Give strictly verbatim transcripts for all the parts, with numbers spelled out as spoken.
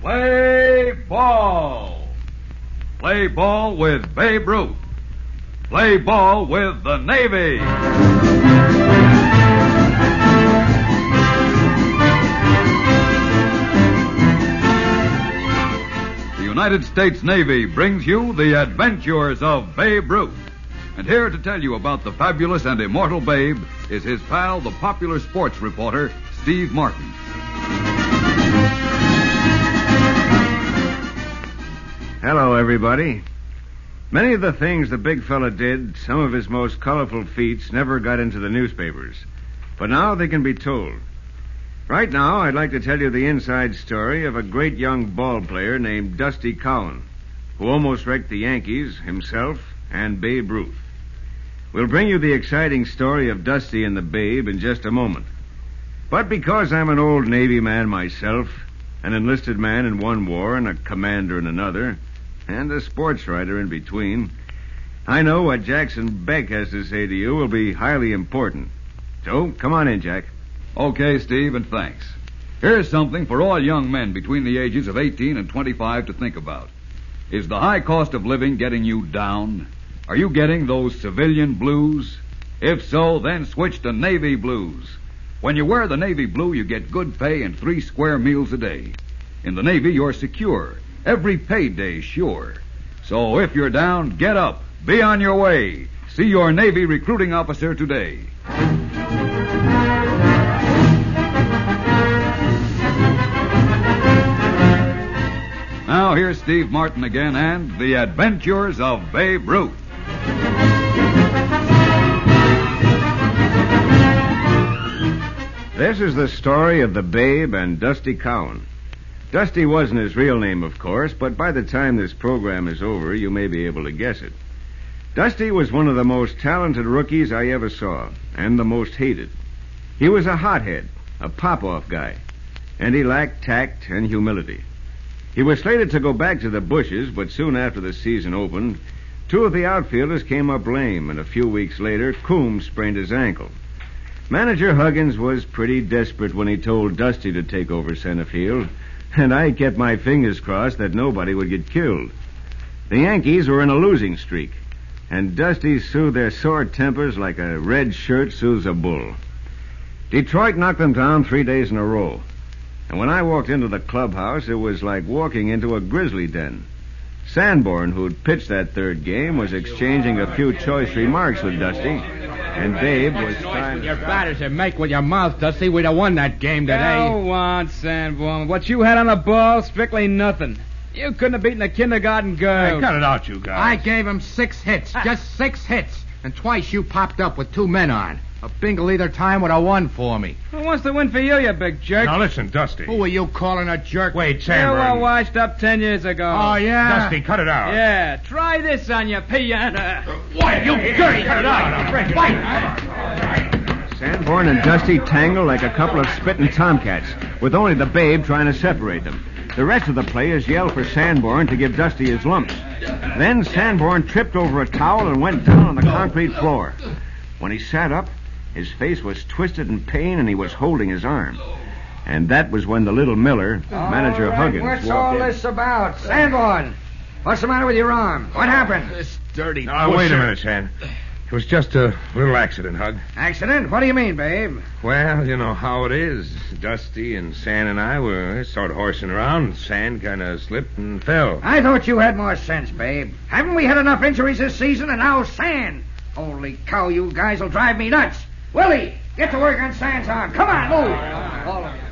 Play ball. Play ball with Babe Ruth. Play ball with the Navy. The United States Navy brings you the adventures of Babe Ruth. And here to tell you about the fabulous and immortal Babe is his pal, the popular sports reporter, Steve Martin. Hello, everybody. Many of the things the big fella did, some of his most colorful feats, never got into the newspapers. But now they can be told. Right now, I'd like to tell you the inside story of a great young ball player named Dusty Cowan, who almost wrecked the Yankees, himself, and Babe Ruth. We'll bring you the exciting story of Dusty and the Babe in just a moment. But because I'm an old Navy man myself, an enlisted man in one war and a commander in another, and a sports writer in between, I know what Jackson Beck has to say to you will be highly important. So, come on in, Jack. Okay, Steve, and thanks. Here's something for all young men between the ages of eighteen and twenty-five to think about. Is the high cost of living getting you down? Are you getting those civilian blues? If so, then switch to Navy Blues. When you wear the Navy blue, you get good pay and three square meals a day. In the Navy, you're secure. Every payday's sure. So if you're down, get up. Be on your way. See your Navy recruiting officer today. Now here's Steve Martin again and the adventures of Babe Ruth. This is the story of the Babe and Dusty Cowan. Dusty wasn't his real name, of course, but by the time this program is over, you may be able to guess it. Dusty was one of the most talented rookies I ever saw, and the most hated. He was a hothead, a pop-off guy, and he lacked tact and humility. He was slated to go back to the bushes, but soon after the season opened, two of the outfielders came up lame, and a few weeks later, Coombs sprained his ankle. Manager Huggins was pretty desperate when he told Dusty to take over center field, and I kept my fingers crossed that nobody would get killed. The Yankees were in a losing streak, and Dusty soothed their sore tempers like a red shirt soothes a bull. Detroit knocked them down three days in a row, and when I walked into the clubhouse, it was like walking into a grizzly den. Sanborn, who'd pitched that third game, was exchanging a few choice remarks with Dusty, and Babe was trying to... Your batters and make with your mouth, Dusty. We'd have won that game today. Go on, Sanborn. What you had on the ball, strictly nothing. You couldn't have beaten a kindergarten girl. Hey, cut it out, you guys. I gave him six hits. Just six hits. And twice you popped up with two men on. A bingle either time would have won for me. Who wants to win for you, you big jerk? Now listen, Dusty. Who are you calling a jerk? Wait, You Sanborn. were washed up ten years ago. Oh, yeah? Dusty, cut it out. Yeah, try this on your piano. Why, you dirty, cut it out. Fight. Sanborn and Dusty tangled like a couple of spitting tomcats, with only the Babe trying to separate them. The rest of the players yelled for Sanborn to give Dusty his lumps. Then Sanborn tripped over a towel and went down on the concrete floor. When he sat up, his face was twisted in pain, and he was holding his arm. And that was when the little Miller, manager right, Huggins, what's walked all in. this about? Sanborn, what's the matter with your arm? What happened? This dirty Now, wait a minute, San. It was just a little accident, Hug. Accident? What do you mean, Babe? Well, you know how it is. Dusty and San and I were sort of horsing around. San kind of slipped and fell. I thought you had more sense, Babe. Haven't we had enough injuries this season, and now San? Holy cow, you guys will drive me nuts. Willie, get to work on San's arm. Come on, move. All of you.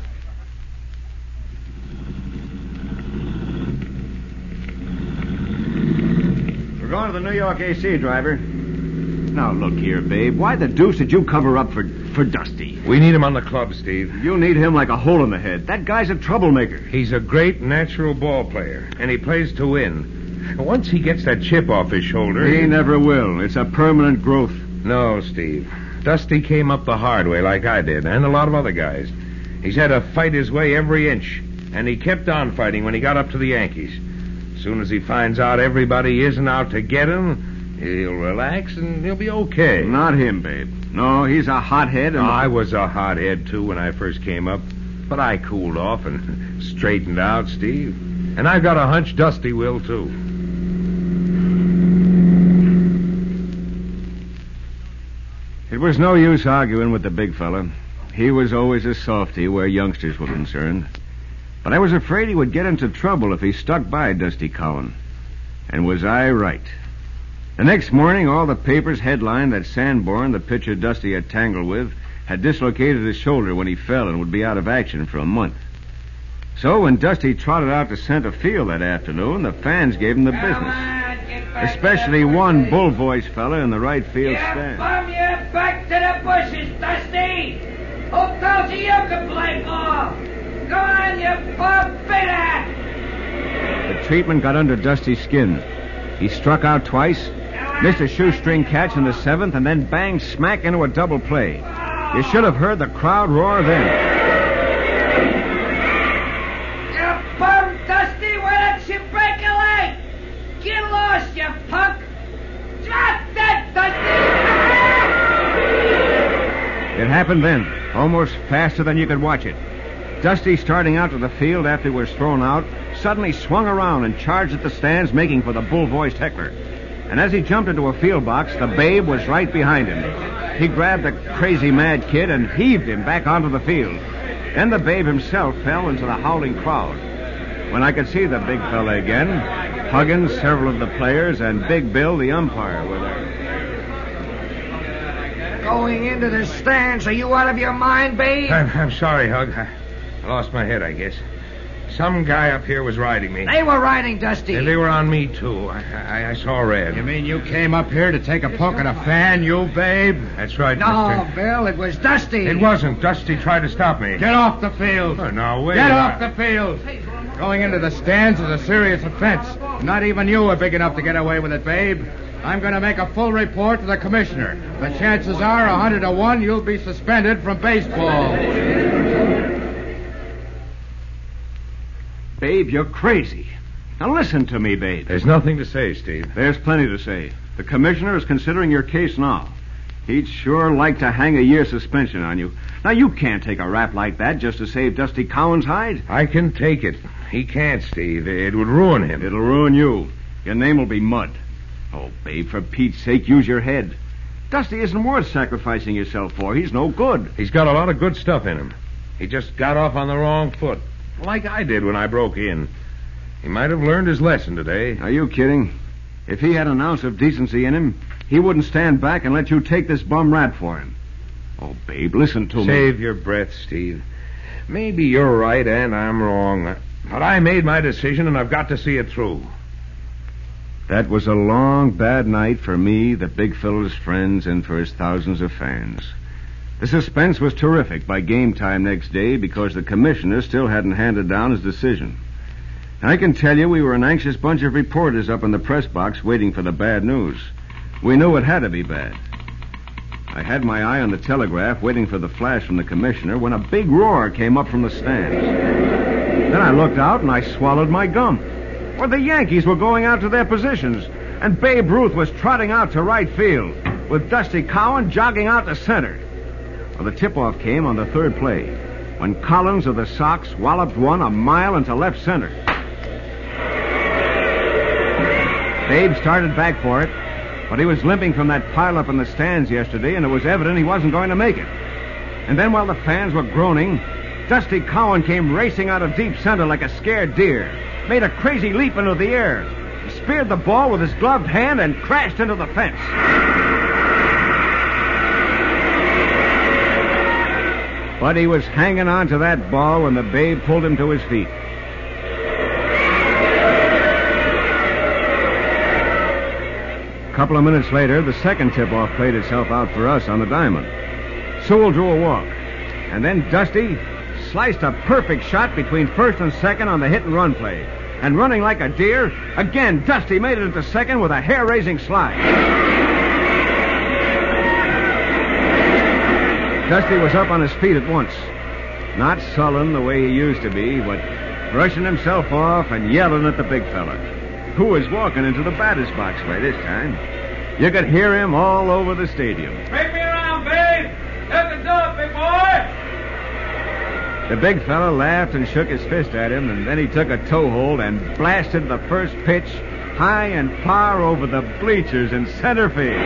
We're going to the New York A C, driver. Now, look here, Babe. Why the deuce did you cover up for, for Dusty? We need him on the club, Steve. You need him like a hole in the head. That guy's a troublemaker. He's a great natural ball player, and he plays to win. Once he gets that chip off his shoulder... He never will. It's a permanent growth. No, Steve. Dusty came up the hard way like I did, and a lot of other guys. He's had to fight his way every inch, and he kept on fighting when he got up to the Yankees. As soon as he finds out everybody isn't out to get him, he'll relax and he'll be okay. Not him, Babe. No, he's a hothead. And... I was a hothead, too, when I first came up. But I cooled off and straightened out, Steve. And I got a hunch Dusty will, too. It was no use arguing with the big fella. He was always a softy where youngsters were concerned. But I was afraid he would get into trouble if he stuck by Dusty Cowan. And was I right? The next morning, all the papers headlined that Sanborn, the pitcher Dusty had tangled with, had dislocated his shoulder when he fell and would be out of action for a month. So when Dusty trotted out to center field that afternoon, the fans gave him the business. Especially one bull-voiced fella in the right field stand. Bum you back to the bushes, Dusty! Who tells you you can play ball? Go on, you bum bitter! The treatment got under Dusty's skin. He struck out twice, missed a shoestring catch in the seventh, and then banged smack into a double play. You should have heard the crowd roar then. You bum, Dusty! Why don't you break a leg? Get lost, you punk! Drop that, Dusty! It happened then, almost faster than you could watch it. Dusty, starting out to the field after he was thrown out, suddenly swung around and charged at the stands, making for the bull-voiced heckler. And as he jumped into a field box, the Babe was right behind him. He grabbed the crazy mad kid and heaved him back onto the field. Then the Babe himself fell into the howling crowd. When I could see the big fella again, Huggins, several of the players, and Big Bill, the umpire, were there. Going into the stands, are you out of your mind, Babe? I'm, I'm sorry, Hug. I, I lost my head, I guess. Some guy up here was riding me. They were riding Dusty. And they were on me, too. I, I, I saw red. You mean you came up here to take a poke at a fan, you Babe? That's right, No, mister. Bill, it was Dusty. It wasn't. Dusty tried to stop me. Get off the field. Oh, no, wait. Get I- off the field. Going into the stands is a serious offense. Not even you are big enough to get away with it, Babe. I'm going to make a full report to the commissioner. The chances are a hundred to one you'll be suspended from baseball. Babe, you're crazy. Now listen to me, Babe. There's nothing to say, Steve. There's plenty to say. The commissioner is considering your case now. He'd sure like to hang a year's suspension on you. Now, you can't take a rap like that just to save Dusty Cowan's hide. I can take it. He can't, Steve. It would ruin him. It'll ruin you. Your name will be mud. Oh, Babe, for Pete's sake, use your head. Dusty isn't worth sacrificing yourself for. He's no good. He's got a lot of good stuff in him. He just got off on the wrong foot, like I did when I broke in. He might have learned his lesson today. Are you kidding? If he had an ounce of decency in him, he wouldn't stand back and let you take this bum rap for him. Oh, Babe, listen to me. Save your breath, Steve. Maybe you're right and I'm wrong. But I made my decision and I've got to see it through. That was a long, bad night for me, the big fella's friends, and for his thousands of fans. The suspense was terrific by game time next day because the commissioner still hadn't handed down his decision. I can tell you we were an anxious bunch of reporters up in the press box waiting for the bad news. We knew it had to be bad. I had my eye on the telegraph waiting for the flash from the commissioner when a big roar came up from the stands. Then I looked out and I swallowed my gum. Well, the Yankees were going out to their positions, and Babe Ruth was trotting out to right field with Dusty Cowan jogging out to center. Well, the tip-off came on the third play when Collins of the Sox walloped one a mile into left center. Babe started back for it, but he was limping from that pile-up in the stands yesterday, and it was evident he wasn't going to make it. And then while the fans were groaning, Dusty Cowan came racing out of deep center like a scared deer, made a crazy leap into the air, speared the ball with his gloved hand, and crashed into the fence. But he was hanging on to that ball when the Babe pulled him to his feet. A couple of minutes later, the second tip-off played itself out for us on the diamond. Sewell drew a walk, and then Dusty sliced a perfect shot between first and second on the hit-and-run play. And running like a deer, again, Dusty made it into second with a hair-raising slide. Dusty was up on his feet at once. Not sullen the way he used to be, but brushing himself off and yelling at the big fella, who was walking into the batter's box by this time. You could hear him all over the stadium. Bring me around, babe. Let the door, big boy. The big fella laughed and shook his fist at him, and then he took a toehold and blasted the first pitch high and far over the bleachers in center field.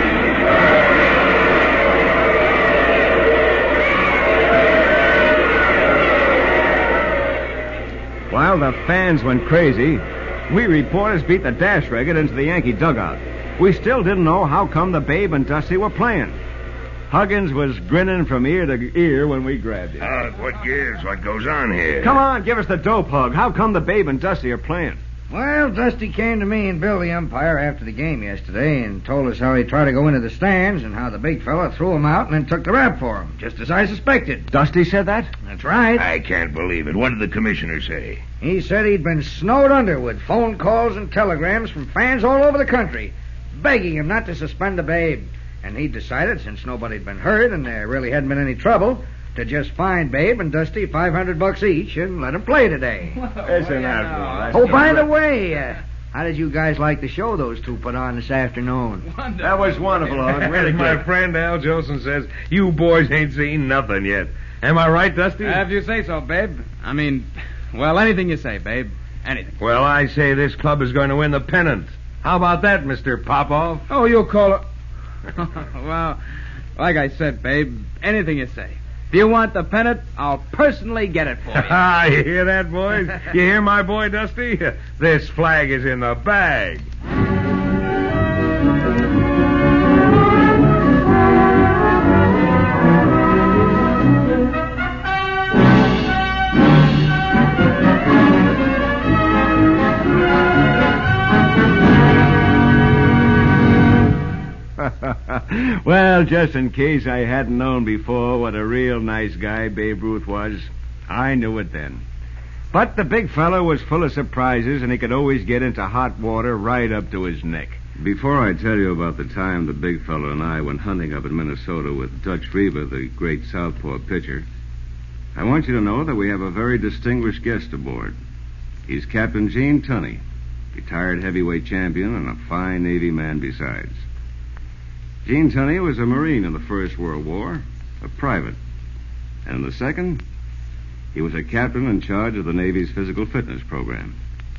While the fans went crazy, we reporters beat the dash racket into the Yankee dugout. We still didn't know how come the Babe and Dusty were playing. Huggins was grinning from ear to ear when we grabbed him. Uh, what gives? What goes on here? Come on, give us the dope hug. How come the Babe and Dusty are playing? Well, Dusty came to me and Bill, the umpire, after the game yesterday and told us how he tried to go into the stands and how the big fella threw him out and then took the rap for him, just as I suspected. Dusty said that? That's right. I can't believe it. What did the commissioner say? He said he'd been snowed under with phone calls and telegrams from fans all over the country, begging him not to suspend the Babe. And he decided, since nobody'd been hurt and there really hadn't been any trouble, to just fine Babe and Dusty five hundred bucks each and let them play today. Isn't that Oh, by the way, uh, how did you guys like the show those two put on this afternoon? Wonderful. That was wonderful, Hog. Really My good. friend Al Jolson says you boys ain't seen nothing yet. Am I right, Dusty? If you say so, babe. I mean, well, anything you say, babe. Anything. Well, I say this club is going to win the pennant. How about that, Mister Popov? Oh, you'll call it... Well, like I said, babe, anything you say. If you want the pennant, I'll personally get it for you. Ah, you hear that, boys? You hear my boy, Dusty? This flag is in the bag. Well, just in case I hadn't known before what a real nice guy Babe Ruth was, I knew it then. But the big fellow was full of surprises, and he could always get into hot water right up to his neck. Before I tell you about the time the big fellow and I went hunting up in Minnesota with Dutch Reber, the great southpaw pitcher, I want you to know that we have a very distinguished guest aboard. He's Captain Gene Tunney, retired heavyweight champion and a fine Navy man besides. Gene Tunney was a Marine in the First World War, a private. And in the Second, he was a captain in charge of the Navy's physical fitness program.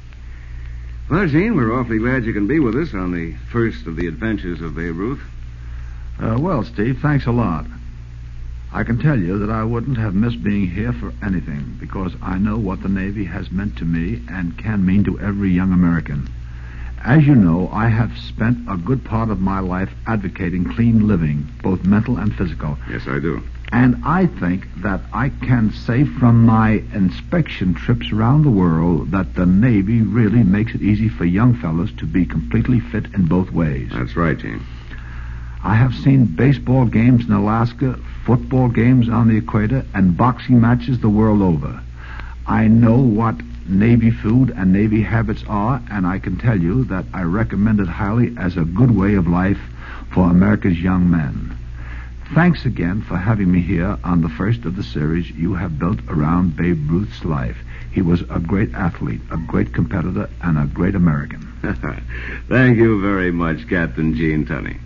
Well, Gene, we're awfully glad you can be with us on the first of the adventures of Babe Ruth. Uh, well, Steve, thanks a lot. I can tell you that I wouldn't have missed being here for anything, because I know what the Navy has meant to me and can mean to every young American. As you know, I have spent a good part of my life advocating clean living, both mental and physical. Yes, I do. And I think that I can say from my inspection trips around the world that the Navy really makes it easy for young fellows to be completely fit in both ways. That's right, Gene. I have seen baseball games in Alaska, football games on the equator, and boxing matches the world over. I know what Navy food and Navy habits are, and I can tell you that I recommend it highly as a good way of life for America's young men. Thanks again for having me here on the first of the series you have built around Babe Ruth's life. He was a great athlete, a great competitor, and a great American. Thank you very much, Captain Gene Tunney.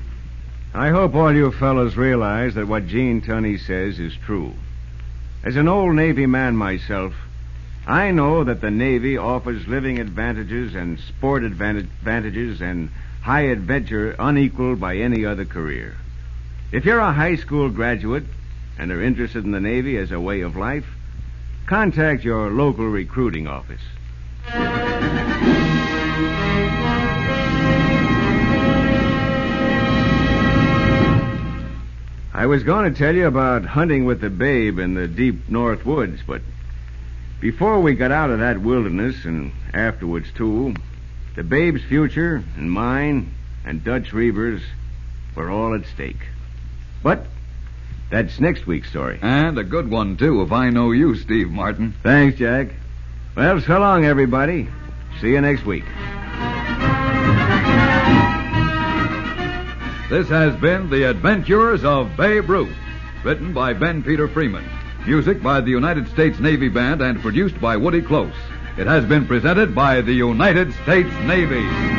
I hope all you fellows realize that what Gene Tunney says is true. As an old Navy man myself, I know that the Navy offers living advantages and sport advantages and high adventure unequaled by any other career. If you're a high school graduate and are interested in the Navy as a way of life, contact your local recruiting office. I was going to tell you about hunting with the Babe in the deep north woods, but before we got out of that wilderness, and afterwards, too, the Babe's future and mine and Dutch Reber's were all at stake. But that's next week's story. And a good one, too, if I know you, Steve Martin. Thanks, Jack. Well, so long, everybody. See you next week. This has been The Adventures of Babe Ruth, written by Ben Peter Freeman. Music by the United States Navy Band and produced by Woody Close. It has been presented by the United States Navy.